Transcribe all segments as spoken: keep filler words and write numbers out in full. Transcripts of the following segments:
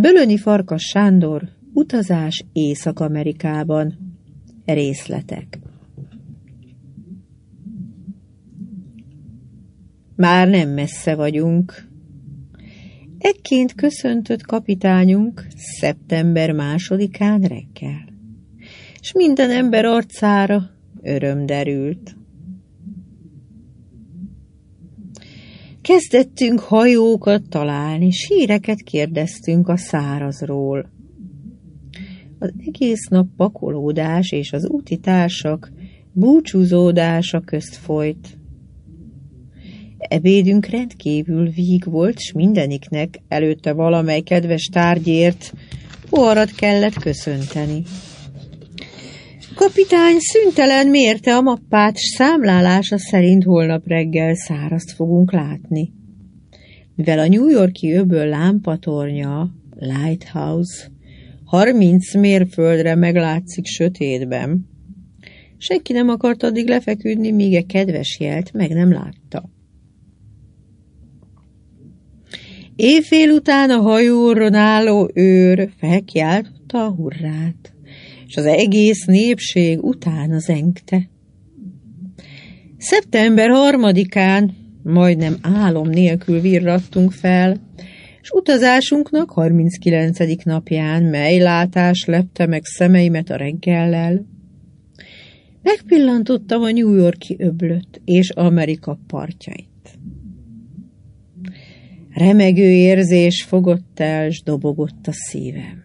Bölöni Farkas Sándor, utazás Észak-Amerikában. Részletek. Már nem messze vagyunk. Ekként köszöntött kapitányunk szeptember másodikán reggel, s minden ember arcára öröm derült. Kezdettünk hajókat találni, s híreket kérdeztünk a szárazról. Az egész nap pakolódás és az úti társak búcsúzódása közt folyt. Ebédünk rendkívül víg volt, s mindeniknek előtte valamely kedves tárgyért poharat kellett köszönteni. Kapitány szüntelen mérte a mappát, s számlálása szerint holnap reggel szárazt fogunk látni. Mivel a New York-i öböl lámpatornya, Lighthouse, harminc mérföldre meglátszik sötétben, senki nem akart addig lefeküdni, míg a kedves jelt meg nem látta. Éjfél után a hajóron álló őr felkiáltotta a hurrát, és az egész népség utána zengte. Szeptember harmadikán majdnem álom nélkül virrattunk fel, és utazásunknak harminckilencedik napján mely látás lepte meg szemeimet a reggellel. Megpillantottam a New York-i öblöt és Amerika partjait. Remegő érzés fogott el, s dobogott a szívem.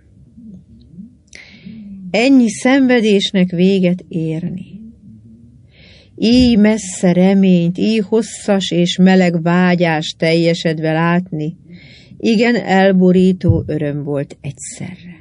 Ennyi szenvedésnek véget érni. Így messze reményt, így hosszas és meleg vágyás teljesedve látni, igen elborító öröm volt egyszerre.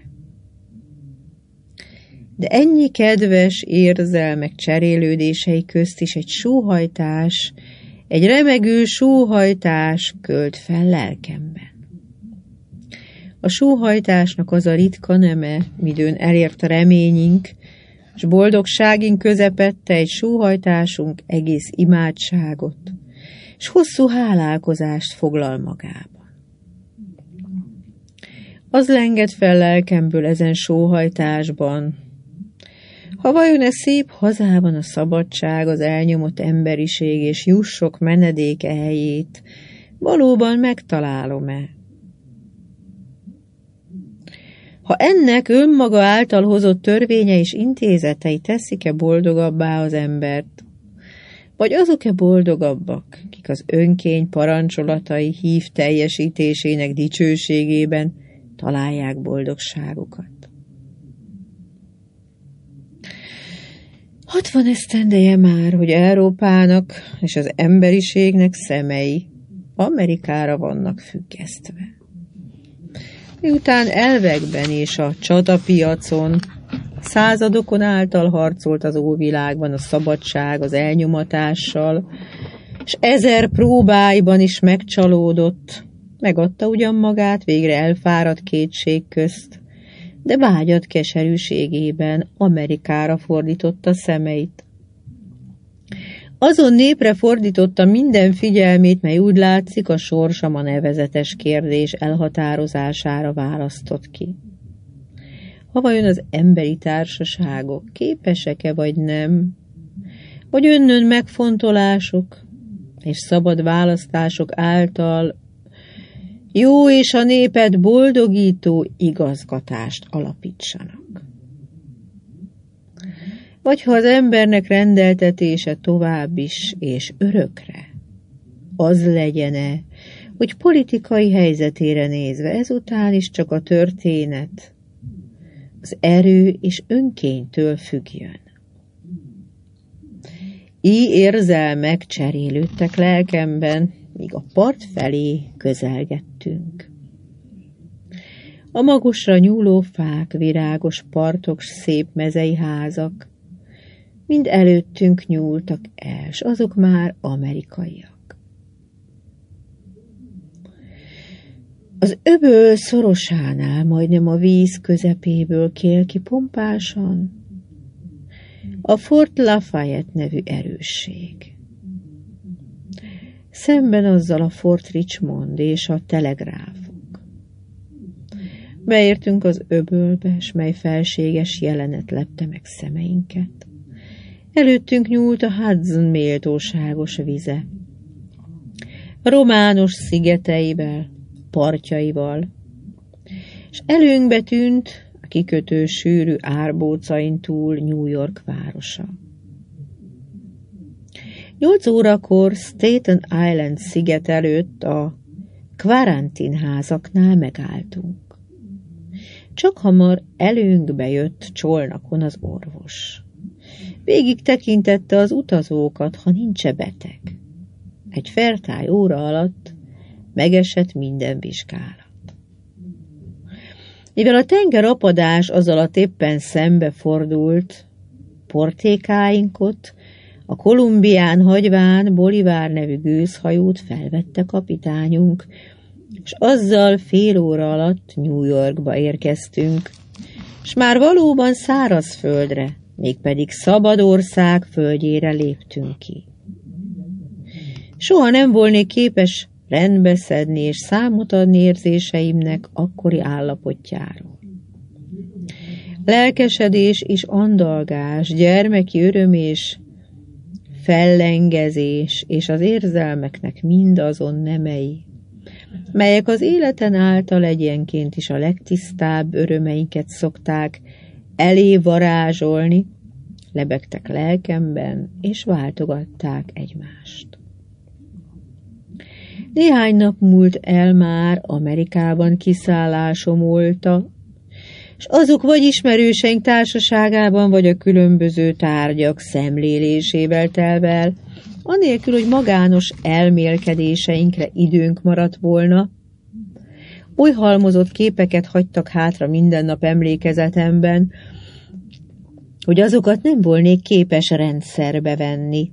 De ennyi kedves érzelmek cserélődései közt is egy sóhajtás, egy remegő sóhajtás költ fel lelkemben. A sóhajtásnak az a ritka neme, midőn elért a reményünk, s boldogságink közepette egy sóhajtásunk egész imádságot, s hosszú hálálkozást foglal magában. Az lengett fel lelkemből ezen sóhajtásban, ha vajon e szép hazában a szabadság, az elnyomott emberiség és jussok menedéke helyét valóban megtalálom-e? Ha ennek önmaga által hozott törvénye és intézetei teszik-e boldogabbá az embert, vagy azok-e boldogabbak, kik az önkény parancsolatai hív teljesítésének dicsőségében találják boldogságukat? Hatvan esztendeje már, hogy Európának és az emberiségnek szemei Amerikára vannak függesztve. Miután elvekben és a csatapiacon századokon által harcolt az óvilágban a szabadság az elnyomatással, és ezer próbáiban is megcsalódott, megadta ugyan magát végre elfáradt kétség közt, de vágyat keserűségében Amerikára fordította szemeit. Azon népre fordította minden figyelmét, mely úgy látszik a sorsam a nevezetes kérdés elhatározására választott ki. Ha vajon az emberi társaságok képesek-e vagy nem, vagy önnön megfontolások és szabad választások által jó és a népet boldogító igazgatást alapítsanak. Vagy ha az embernek rendeltetése tovább is és örökre, az legyene, hogy politikai helyzetére nézve ezután is csak a történet az erő és önkénytől függjön. Így érzelmek cserélődtek lelkemben, míg a part felé közelgettünk. A magosra nyúló fák, virágos partok, szép mezei házak mind előttünk nyúltak el, s azok már amerikaiak. Az öböl szorosánál, majdnem a víz közepéből kél ki pompásan a Fort Lafayette nevű erősség. Szemben azzal a Fort Richmond és a telegráfok. Beértünk az öbölbe, s mely felséges jelenet lepte meg szemeinket. Előttünk nyúlt a Hudson méltóságos vize. Romános szigeteivel, partjaival, és előnkbe tűnt a kikötő sűrű árbócain túl New York városa. Nyolc órakor Staten Island sziget előtt a karanténházaknál megálltunk. Csak hamar előnkbe jött csolnakon az orvos. Végig tekintette az utazókat, ha nincs-e beteg. Egy fertály óra alatt megesett minden vizsgálat. Mivel a tengerapadás az alatt éppen szembefordult, portékáinkot, a Kolumbián hagyván Bolivár nevű gőzhajót felvette kapitányunk, és azzal fél óra alatt New Yorkba érkeztünk, és már valóban szárazföldre, mégpedig Szabadország földjére léptünk ki. Soha nem volnék képes rendbe szedni és számot adni érzéseimnek akkori állapotjáról. Lelkesedés és andalgás, gyermeki öröm és fellengezés és az érzelmeknek mindazon nemei, melyek az életen által egyenként is a legtisztább örömeinket szokták elé varázsolni, lebegtek lelkemben, és váltogatták egymást. Néhány nap múlt el már Amerikában kiszállásom óta, és azok vagy ismerőseink társaságában, vagy a különböző tárgyak szemlélésével telve el, anélkül, hogy magános elmélkedéseinkre időnk maradt volna. Oly halmozott képeket hagytak hátra minden nap emlékezetemben, hogy azokat nem volnék képes rendszerbe venni.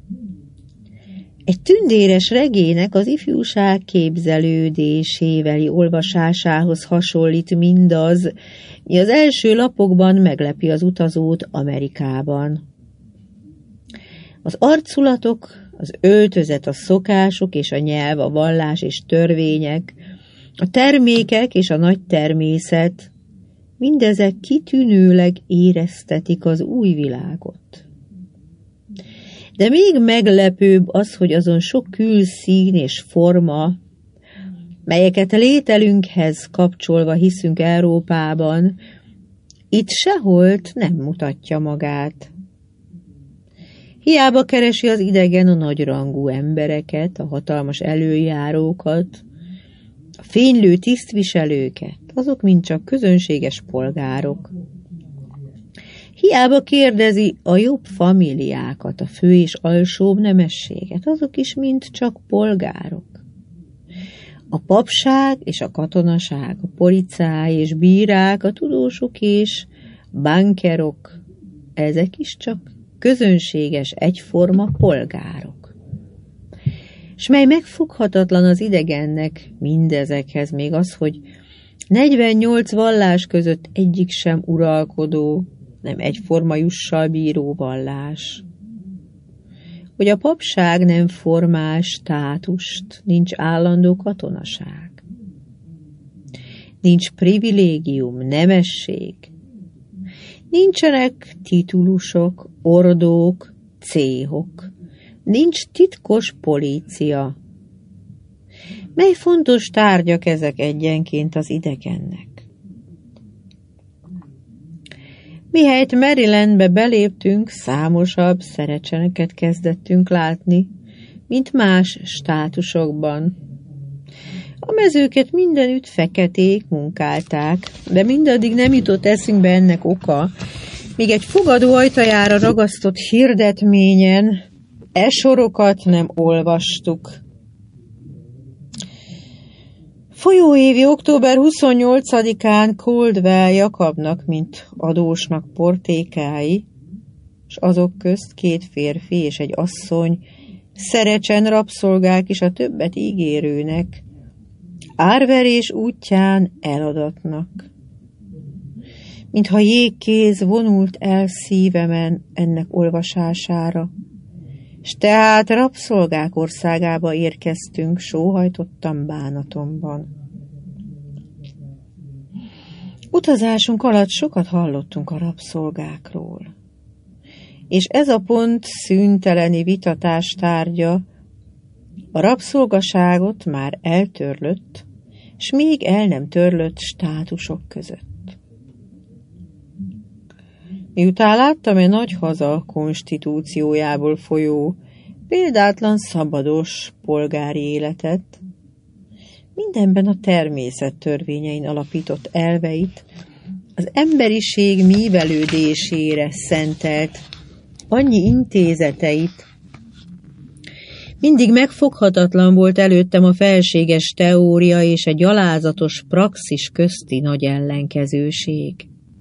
Egy tündéres regének az ifjúság képzelődéséveli olvasásához hasonlít mindaz, mi az első lapokban meglepi az utazót Amerikában. Az arculatok, az öltözet, a szokások és a nyelv, a vallás és törvények, a termékek és a nagy természet, mindezek kitűnőleg éreztetik az új világot. De még meglepőbb az, hogy azon sok külszín és forma, melyeket lételünkhez kapcsolva hiszünk Európában, itt seholt nem mutatja magát. Hiába keresi az idegen a nagyrangú embereket, a hatalmas előjárókat, a fénylő tisztviselőket, azok mind csak közönséges polgárok. Hiába kérdezi a jobb familiákat, a fő és alsóbb nemességet, azok is mind csak polgárok. A papság és a katonaság, a policáj és bírák, a tudósok és bankerok, ezek is csak közönséges, egyforma polgárok. S mely megfoghatatlan az idegennek mindezekhez még az, hogy negyvennyolc vallás között egyik sem uralkodó, nem egyforma jussal bíró vallás. Hogy a papság nem formál státust, nincs állandó katonaság. Nincs privilégium, nemesség. Nincsenek titulusok, ordók, céhok. Nincs titkos polícia. Mely fontos tárgyak ezek egyenként az idegennek? Mihelyt Marylandbe beléptünk, számosabb szerecseneket kezdettünk látni, mint más státusokban. A mezőket mindenütt feketék munkálták, de mindaddig nem jutott eszünkbe ennek oka, míg egy fogadó ajtajára ragasztott hirdetményen e sorokat nem olvastuk. Folyóévi október huszonnyolcadikán Coldwell Jakabnak, mint adósnak portékái, s azok közt két férfi és egy asszony, szerecsen rabszolgák is a többet ígérőnek, árverés útján eladatnak. Mintha jégkéz vonult el szívemen ennek olvasására, s tehát rabszolgák országába érkeztünk, sóhajtottam bánatomban. Utazásunk alatt sokat hallottunk a rabszolgákról, és ez a pont szünteleni vitatás tárgya. A rabszolgaságot már eltörlött, s még el nem törlött státusok között. Miután láttam e nagy haza konstitúciójából folyó, példátlan szabados polgári életet, mindenben a természet törvényein alapított elveit, az emberiség mívelődésére szentelt annyi intézeteit, mindig megfoghatatlan volt előttem a felséges teória és egy gyalázatos praxis közti nagy ellenkezőség.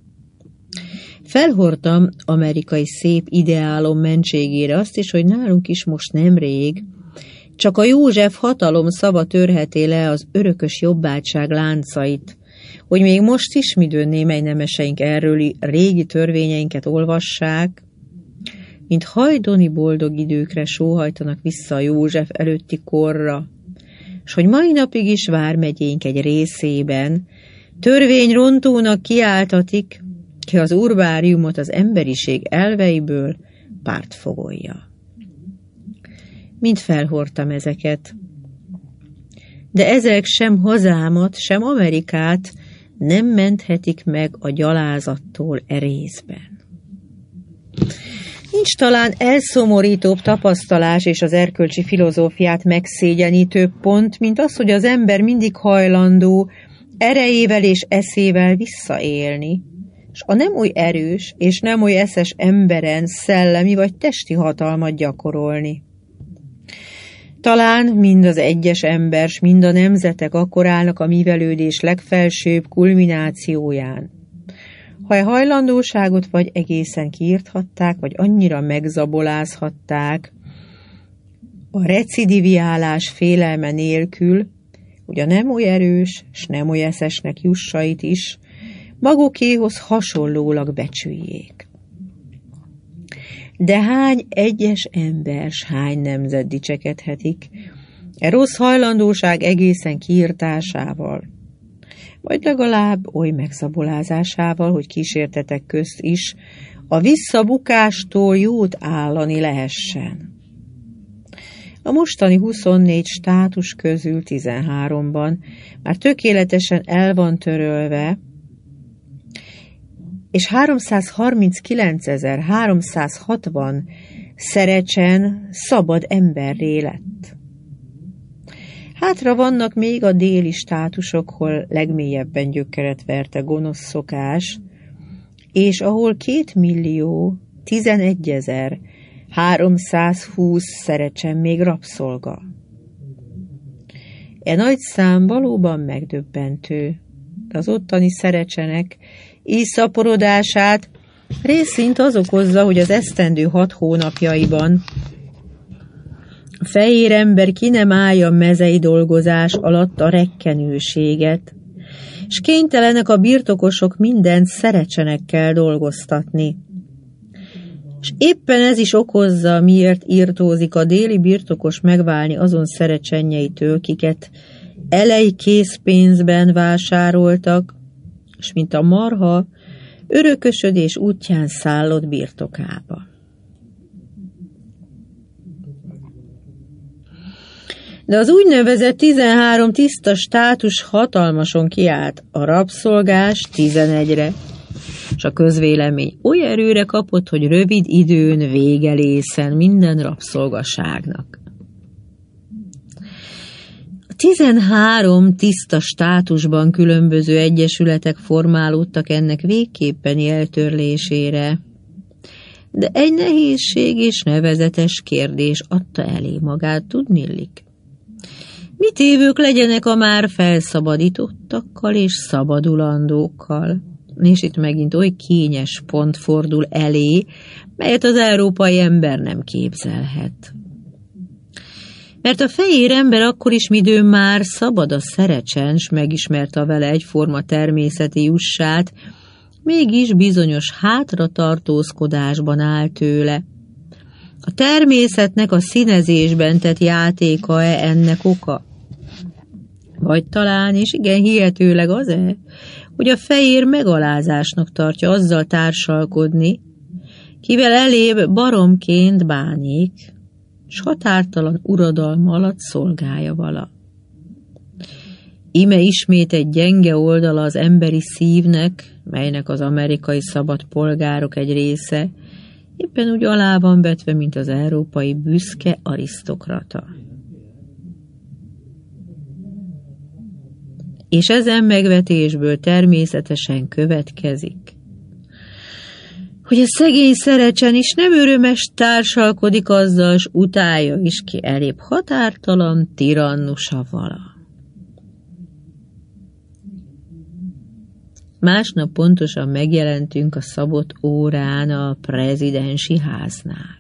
Felhordtam amerikai szép ideálom mentségére azt is, hogy nálunk is most nemrég csak a József hatalom szava törheti le az örökös jobbátság láncait, hogy még most is, midőn némely nemeseink erről régi törvényeinket olvassák, mint hajdoni boldog időkre sóhajtanak vissza a József előtti korra, s hogy mai napig is vármegyénk egy részében törvényrontónak kiáltatik, ki az urbáriumot az emberiség elveiből pártfogolja. Mind felhordtam ezeket, de ezek sem hazámat, sem Amerikát nem menthetik meg a gyalázattól e részben. Nincs talán elszomorítóbb tapasztalás és az erkölcsi filozófiát megszégyenítőbb pont, mint az, hogy az ember mindig hajlandó erejével és eszével visszaélni, és a nem oly erős és nem oly eszes emberen szellemi vagy testi hatalmat gyakorolni. Talán mind az egyes ember, s mind a nemzetek akkor állnak a mívelődés legfelsőbb kulminációján. Ha a hajlandóságot vagy egészen kiírthatták, vagy annyira megzabolázhatták a recidiviálás félelme nélkül, hogy a nem oly erős, s nem oly eszesnek jussait is magukéhoz hasonlólag becsüljék. De hány egyes ember, s hány nemzet dicsekedhetik e rossz hajlandóság egészen kiirtásával, vagy legalább oly megszabolázásával, hogy kísértetek közt is a visszabukástól jót állani lehessen. A mostani huszonnégy státus közül tizenháromban már tökéletesen el van törölve, és háromszázharminckilencezer-háromszázhatvan szerecsen szabad emberré lett. Hátra vannak még a déli státusok, hol legmélyebben gyökeret verte gonosz szokás, és ahol két millió tizenegyezer háromszázhúsz szerecsen még rabszolga. E nagy szám valóban megdöbbentő, de az ottani szerecsenek ízszaporodását részint az okozza, hogy az esztendő hat hónapjaiban a fehér ember ki nem állja mezei dolgozás alatt a rekkenőséget, s kénytelenek a birtokosok mindent szerecsenekkel dolgoztatni. És éppen ez is okozza, miért írtózik a déli birtokos megválni azon szerecsenjeitől, kiket elej készpénzben vásároltak, és mint a marha örökösödés útján szállott birtokába. De az úgynevezett tizenhárom tiszta státus hatalmason kiállt a rabszolgás tizenegyre, és a közvélemény oly erőre kapott, hogy rövid időn végelészen minden rabszolgaságnak. A tizenhárom tiszta státusban különböző egyesületek formálódtak ennek végképpeni eltörlésére, de egy nehézség és nevezetes kérdés adta elé magát, tudnillik. Mit évők legyenek a már felszabadítottakkal és szabadulandókkal? És itt megint oly kényes pont fordul elé, melyet az európai ember nem képzelhet. Mert a fehér ember akkor is, midőn már szabad a szerecsen, s megismerte a vele egyforma természeti jussát, mégis bizonyos hátratartózkodásban áll tőle. A természetnek a színezésben tett játéka-e ennek oka? Vagy talán, és igen hihetőleg az-e, hogy a fehér megalázásnak tartja azzal társalkodni, kivel elébb baromként bánik, s határtalan uradalma alatt szolgálja vala. Ime ismét egy gyenge oldala az emberi szívnek, melynek az amerikai szabad polgárok egy része, éppen úgy alá van vetve, mint az európai büszke arisztokrata. És ezen megvetésből természetesen következik, hogy a szegény Szerecsen is nem örömes társalkodik azzal, s utálja is ki elébb határtalan tirannusa vala. Másnap pontosan megjelentünk a szabott órán a prezidensi háznál.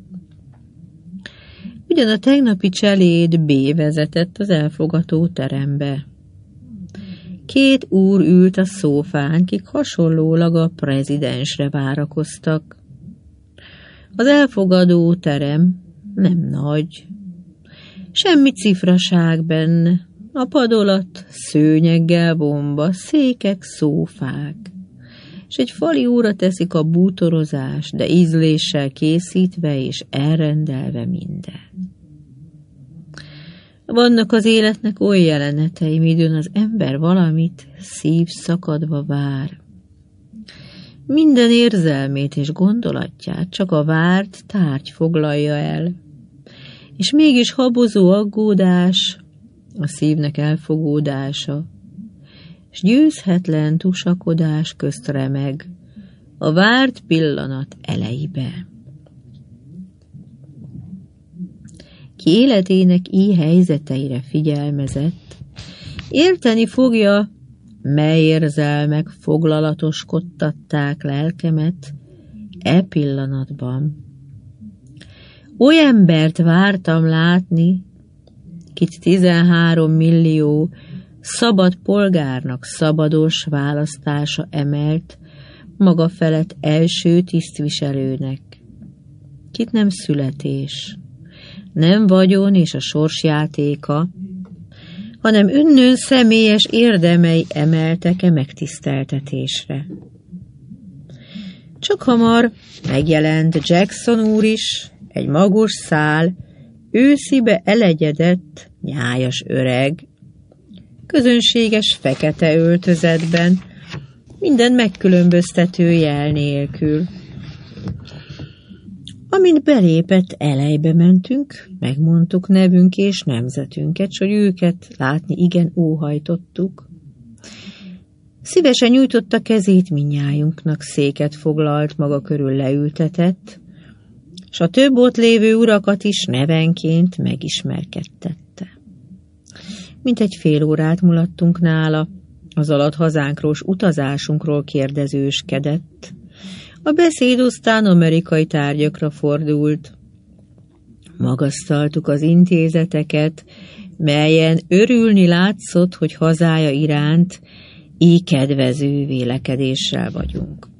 Ugyan a tegnapi cseléd B vezetett az elfogató terembe. Két úr ült a szófán, kik hasonlólag a prezidensre várakoztak. Az elfogadó terem nem nagy, semmi cifraság benne, a padolat szőnyeggel bomba, székek, szófák, és egy fali óra teszik a bútorozás, de ízléssel készítve és elrendelve minden. Vannak az életnek oly jelenetei, midőn az ember valamit szív szakadva vár. Minden érzelmét és gondolatját csak a várt tárgy foglalja el, és mégis habozó aggódás, a szívnek elfogódása, s győzhetlen tusakodás közt remeg a várt pillanat elejébe. Ki életének így helyzeteire figyelmezett, érteni fogja, mely érzelmek foglalatoskodtatták lelkemet e pillanatban. Oly embert vártam látni, kit tizenhárom millió szabad polgárnak szabados választása emelt maga felett első tisztviselőnek, kit nem születés, nem vagyon és a sorsjátéka, hanem önnön személyes érdemei emeltek-e megtiszteltetésre. Csak hamar megjelent Jackson úr is, egy magos szál, őszibe elegyedett, nyájas öreg, közönséges fekete öltözetben, minden megkülönböztető jel nélkül. Amint belépett, elejbe mentünk, megmondtuk nevünk és nemzetünket, s hogy őket látni igen óhajtottuk. Szívesen nyújtotta kezét mindnyájunknak, széket foglalt, maga körül leültetett, s a több ott lévő urakat is nevenként megismerkedtette. Mint egy fél órát mulattunk nála, az alatt hazánkról s utazásunkról kérdezőskedett. A beszéd aztán amerikai tárgyakra fordult. Magasztaltuk az intézeteket, melyen örülni látszott, hogy hazája iránt így kedvező vélekedéssel vagyunk.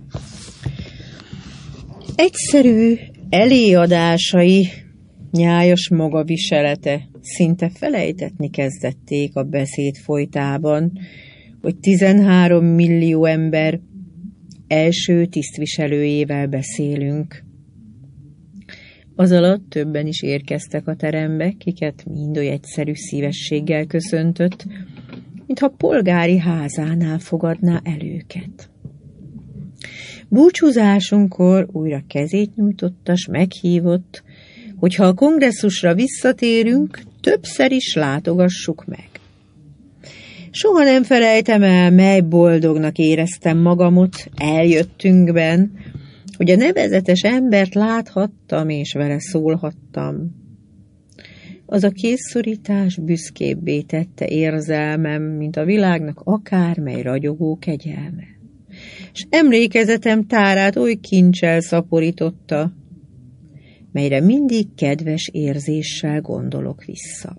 Egyszerű eléadásai, nyájas magaviselete szinte felejtetni kezdették a beszéd folytában, hogy tizenhárom millió ember első tisztviselőjével beszélünk. Az alatt többen is érkeztek a terembe, kiket mind oly egyszerű szívességgel köszöntött, mintha polgári házánál fogadná el őket. Búcsúzásunkkor újra kezét nyújtotta, s meghívott, hogyha a kongresszusra visszatérünk, többször is látogassuk meg. Soha nem felejtem el, mely boldognak éreztem magamot eljöttünkben, hogy a nevezetes embert láthattam és vele szólhattam. Az a készszorítás büszkébbé tette érzelmem, mint a világnak akármely ragyogó kegyelme. S emlékezetem tárát oly kincsel szaporította, melyre mindig kedves érzéssel gondolok vissza.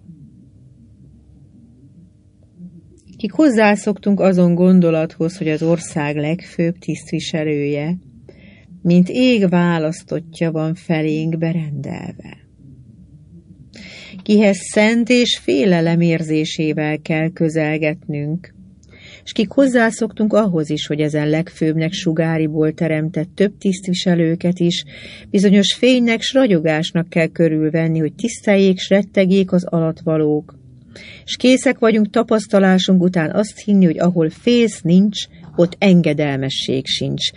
Kik hozzászoktunk azon gondolathoz, hogy az ország legfőbb tisztviselője, mint ég választottja van felénk berendelve. kihez szent és félelem érzésével kell közelgetnünk, s kik hozzászoktunk ahhoz is, hogy ezen legfőbbnek sugáriból teremtett több tisztviselőket is bizonyos fénynek s ragyogásnak kell körülvenni, hogy tiszteljék s rettegjék az alattvalók, s készek vagyunk tapasztalásunk után azt hinni, hogy ahol fész nincs, ott engedelmesség sincs.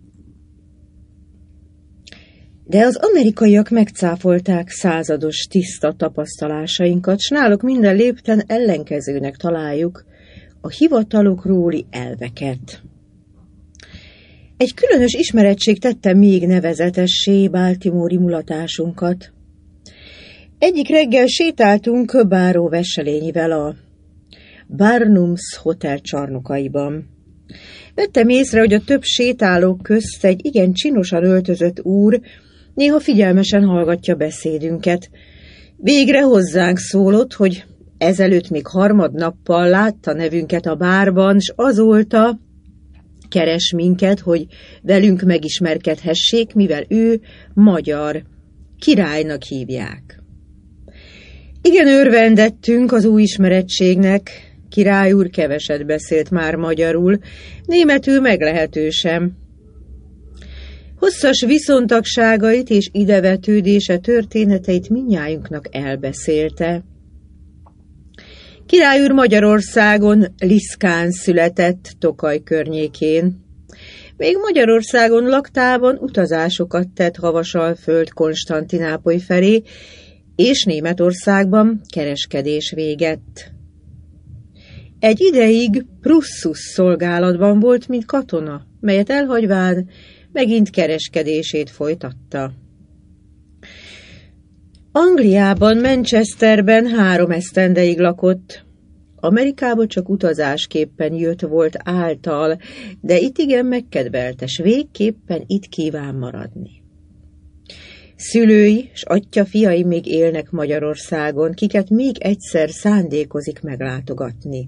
De az amerikaiak megcáfolták százados tiszta tapasztalásainkat, s náluk minden lépten ellenkezőnek találjuk a hivatalokróli elveket. Egy különös ismerettség tette még nevezetessé Baltimore-i mulatásunkat. Egyik reggel sétáltunk báró Veselényivel a Barnum's Hotel csarnokaiban. Vettem észre, hogy a több sétálók közt egy igen csinosan öltözött úr néha figyelmesen hallgatja beszédünket. Végre hozzánk szólott, hogy ezelőtt még harmadnappal látta nevünket a bárban, s azóta keres minket, hogy velünk megismerkedhessék, mivel ő magyar, királynak hívják. Igen örvendettünk az új ismerettségnek, király úr keveset beszélt már magyarul, németül meglehetősen. Hosszas viszontagságait és idevetődése történeteit mindnyájunknak elbeszélte. Király úr Magyarországon, Liszkán született, Tokaj környékén. Még Magyarországon laktában utazásokat tett Havasalföld Konstantinápoly felé, és Németországban kereskedés végett. Egy ideig Pruszus szolgálatban volt, mint katona, melyet elhagyván megint kereskedését folytatta. Angliában, Manchesterben három esztendeig lakott. Amerikába csak utazásképpen jött volt által, de itt igen megkedvelte, s végképpen itt kíván maradni. Szülői s atya fiai még élnek Magyarországon, kiket még egyszer szándékozik meglátogatni.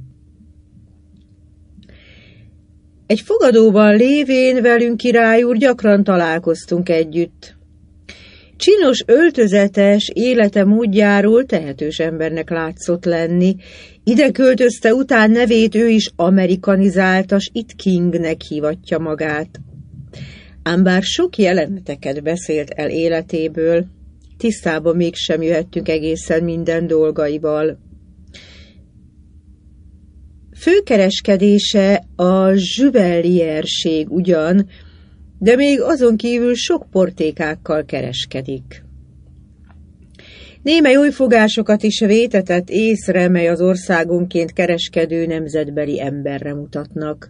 Egy fogadóban lévén velünk király úr gyakran találkoztunk együtt. Csinos, öltözetes, élete módjáról tehetős embernek látszott lenni. Ide költözte után nevét ő is amerikanizálta, s itt Kingnek hívatja magát. Ám bár sok jeleneteket beszélt el életéből, tisztába mégsem jöhettünk egészen minden dolgaival. Főkereskedése a zsüvelierség ugyan, de még azon kívül sok portékákkal kereskedik. Némely új fogásokat is vétetett észre, mely az országonként kereskedő nemzetbeli emberre mutatnak.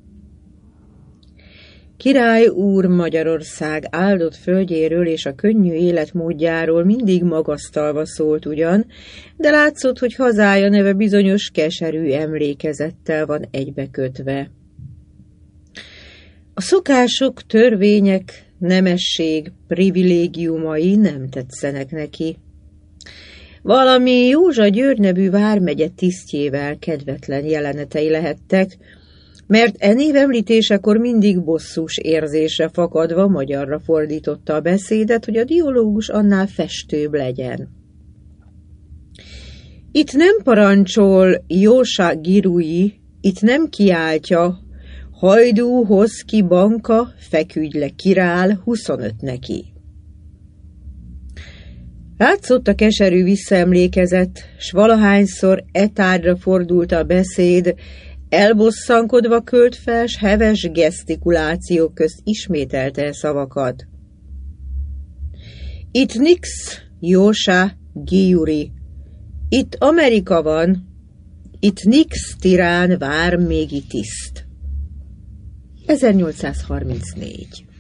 Király úr Magyarország áldott földjéről és a könnyű életmódjáról mindig magasztalva szólt ugyan, de látszott, hogy hazája neve bizonyos keserű emlékezettel van egybekötve. A szokások, törvények, nemesség, privilégiumai nem tetszenek neki. Valami Józsa György nevű vármegye tisztjével kedvetlen jelenetei lehettek, mert e név említésekor mindig bosszús érzésre fakadva magyarra fordította a beszédet, hogy a dialógus annál festőbb legyen. Itt nem parancsol Jósa Girui, itt nem kiáltja, hajdú, hoz ki banka, feküdj le királ, huszonöt neki. Látszott a keserű visszaemlékezet, s valahányszor e tárgyra fordult a beszéd, elbosszankodva költ fel, s heves gesztikulációk közt ismételte e szavakat. Itt nix, Jósa Giuri. Itt Amerika van, itt nix tirán vár még itt tiszt. ezernyolcszázharmincnégy